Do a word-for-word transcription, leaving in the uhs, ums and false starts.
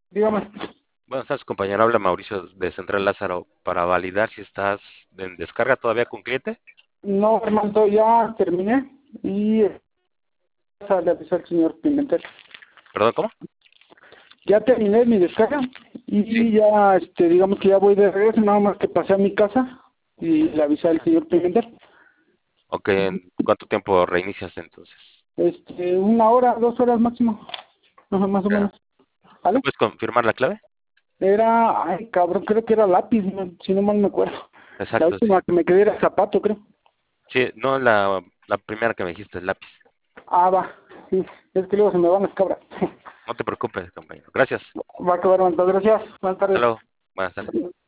Dígame. Buenas tardes, compañero. Habla Mauricio de Central Lázaro para validar si estás en descarga todavía con cliente. No, hermano, ya terminé y eh, le avisó al señor Pimentel. ¿Perdón, cómo? Ya terminé mi descarga Sí. y ya, este, digamos que ya voy de regreso, nada más que pasé a mi casa y le avisé al señor Pimentel. Ok, ¿en cuánto tiempo reinicias entonces? Este, una hora, dos horas máximo, ajá, más o menos. Ya. ¿Me ¿Vale? puedes confirmar la clave? Era, ay, cabrón, creo que era lápiz, no- si no mal me acuerdo. La Exacto, sí. última que me quedé era zapato, creo. Sí, no la, la primera que me dijiste, el lápiz. Ah, va, sí, es que luego se me van las cabras. No te preocupes, compañero. Gracias. Va a acabar, hermano, gracias. Buenas Hasta tardes. luego. Buenas tardes.